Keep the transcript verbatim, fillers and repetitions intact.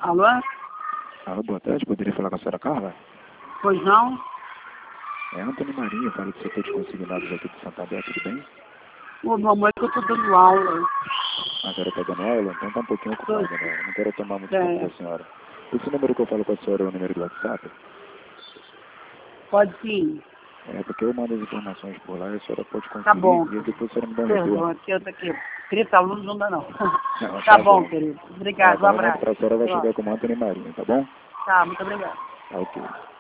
Alô? Alô, boa tarde. Poderia falar com a senhora Carla? Pois não? É Antônio Marinho, falo do setor de consignados aqui de Santander, tudo bem? Ô, mamãe, que eu tô dando aula. A senhora está dando aula? Então tá um pouquinho ocupada, né? Não quero tomar muito É. tempo da senhora. Esse número que eu falo com a senhora é o número do WhatsApp? Pode sim. É, porque eu mando as informações por lá e a senhora pode conseguir. Tá bom. E depois a senhora me dá um Perdão, retorno. aqui eu tô aqui. trinta alunos não dá não. Não, Tá tá bom, bom. querido. Obrigado, um Tá, abraço. para a senhora vai Tchau. chegar como Antônio Marinho, tá bom? Tá, muito obrigado. Tá ok.